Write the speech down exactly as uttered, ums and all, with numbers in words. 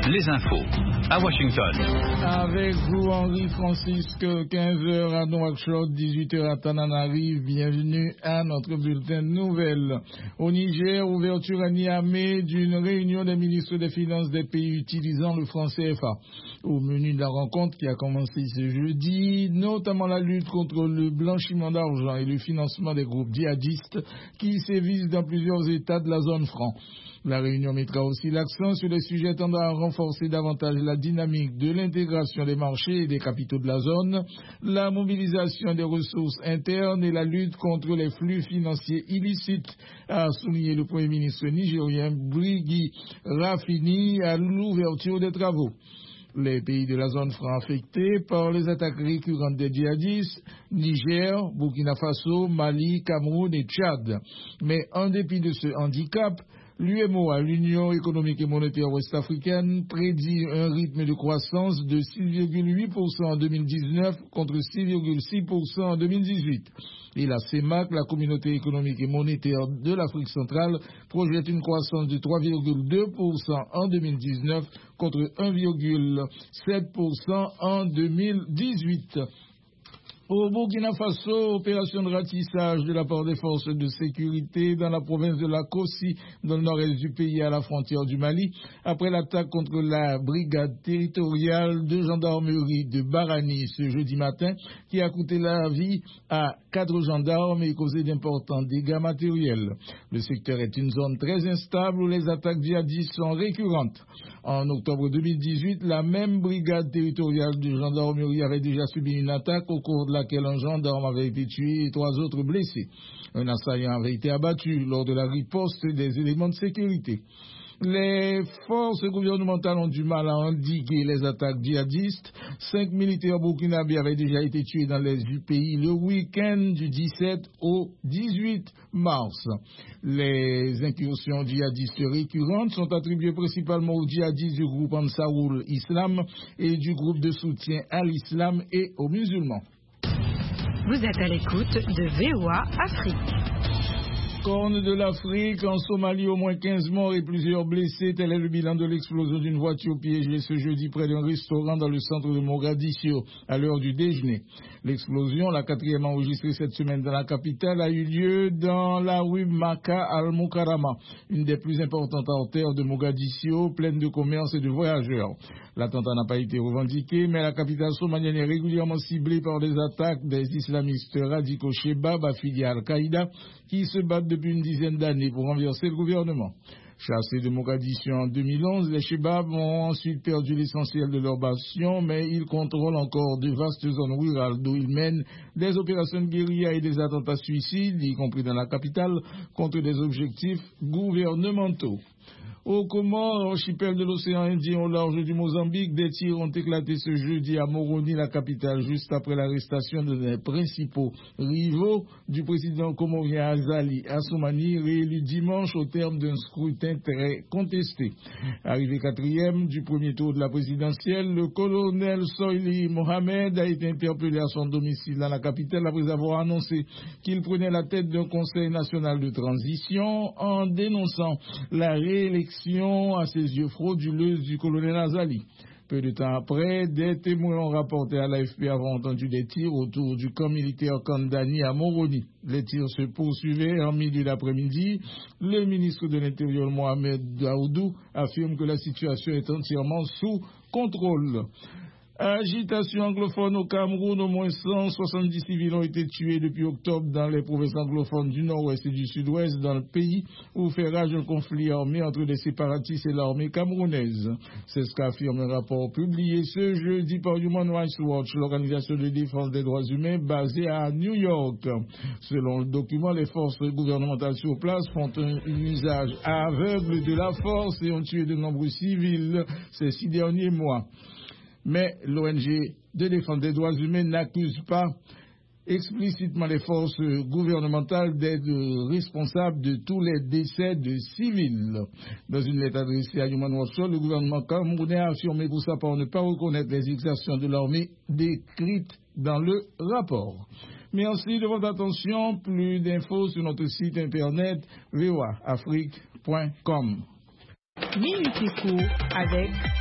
les infos à Washington. Avec vous, Henri Francisque, quinze heures à Nouakchott, dix-huit heures à Tananarive. Bienvenue à notre bulletin de nouvelles. Au Niger, ouverture à Niamey d'une réunion des ministres des Finances des pays utilisant le franc C F A. Au menu de la rencontre qui a commencé ce jeudi, notamment la lutte contre le blanchiment d'argent et le financement des groupes djihadistes qui sévissent dans plusieurs États de la zone franc. La réunion mettra aussi l'accent sur les sujets tendant à renforcer davantage la dynamique de l'intégration des marchés et des capitaux de la zone, la mobilisation des ressources internes et la lutte contre les flux financiers illicites, a souligné le Premier ministre nigérien Brigui Rafini à l'ouverture des travaux. Les pays de la zone franc affectés par les attaques récurrentes des djihadistes, Niger, Burkina Faso, Mali, Cameroun et Tchad. Mais en dépit de ce handicap, l'U M O A, l'Union économique et monétaire ouest-africaine, prédit un rythme de croissance de six virgule huit pour cent en deux mille dix-neuf contre six virgule six pour cent en deux mille dix-huit. Et la C E M A C, la communauté économique et monétaire de l'Afrique centrale, projette une croissance de trois virgule deux pour cent en deux mille dix-neuf contre un virgule sept pour cent en deux mille dix-huit. Au Burkina Faso, opération de ratissage de la part des forces de sécurité dans la province de la Kossi, dans le nord-est du pays à la frontière du Mali, après l'attaque contre la brigade territoriale de gendarmerie de Barani ce jeudi matin, qui a coûté la vie à quatre gendarmes et causé d'importants dégâts matériels. Le secteur est une zone très instable où les attaques djihadistes sont récurrentes. En octobre deux mille dix-huit, la même brigade territoriale de gendarmerie avait déjà subi une attaque au cours de laquelle un gendarme avait été tué et trois autres blessés. Un assaillant avait été abattu lors de la riposte des éléments de sécurité. Les forces gouvernementales ont du mal à endiguer les attaques djihadistes. Cinq militaires burkinabés avaient déjà été tués dans l'est du pays le week-end du dix-sept au dix-huit mars. Les incursions djihadistes récurrentes sont attribuées principalement aux djihadistes du groupe Ansarul Islam et du groupe de soutien à l'islam et aux musulmans. Vous êtes à l'écoute de V O A Afrique. Corne de l'Afrique, en Somalie, au moins quinze morts et plusieurs blessés. Tel est le bilan de l'explosion d'une voiture piégée ce jeudi près d'un restaurant dans le centre de Mogadiscio, à l'heure du déjeuner. L'explosion, la quatrième enregistrée cette semaine dans la capitale, a eu lieu dans la rue Maka al-Mukarama, une des plus importantes artères de Mogadiscio, pleine de commerce et de voyageurs. L'attentat n'a pas été revendiqué, mais la capitale somalienne est régulièrement ciblée par des attaques des islamistes radicaux Shebab affiliés à Al-Qaïda, qui se battent depuis une dizaine d'années pour renverser le gouvernement. Chassés de Mogadiscio en deux mille onze, les Shebab ont ensuite perdu l'essentiel de leur bastion, mais ils contrôlent encore de vastes zones rurales d'où ils mènent des opérations de guérilla et des attentats suicides, y compris dans la capitale, contre des objectifs gouvernementaux. Au Comores, archipel de l'océan Indien au large du Mozambique, des tirs ont éclaté ce jeudi à Moroni, la capitale, juste après l'arrestation de les principaux rivaux du président comorien Azali Assoumani, réélu dimanche au terme d'un scrutin très contesté. Arrivé quatrième du premier tour de la présidentielle, le colonel Soili Mohamed a été interpellé à son domicile dans la capitale après avoir annoncé qu'il prenait la tête d'un conseil national de transition en dénonçant la réélection à ses yeux frauduleuse du colonel Azali. Peu de temps après, des témoins ont rapporté à l'A F P avoir entendu des tirs autour du camp militaire Kandani à Moroni. Les tirs se poursuivaient en milieu d'après-midi. Le ministre de l'Intérieur Mohamed Daoudou affirme que la situation est entièrement sous contrôle. Agitation anglophone au Cameroun, au moins cent soixante-dix civils ont été tués depuis octobre dans les provinces anglophones du nord-ouest et du sud-ouest dans le pays où fait rage un conflit armé entre les séparatistes et l'armée camerounaise. C'est ce qu'affirme un rapport publié ce jeudi par Human Rights Watch, l'organisation de défense des droits humains basée à New York. Selon le document, les forces gouvernementales sur place font un, un usage aveugle de la force et ont tué de nombreux civils ces six derniers mois. Mais l'O N G de défense des droits humains n'accuse pas explicitement les forces gouvernementales d'être responsables de tous les décès de civils. Dans une lettre adressée à Human Rights Watch, le gouvernement camerounais a affirmé pour sa part ne pas reconnaître les exactions de l'armée décrites dans le rapport. Merci de votre attention. Plus d'infos sur notre site internet v o a afrique point com. Minute Éco avec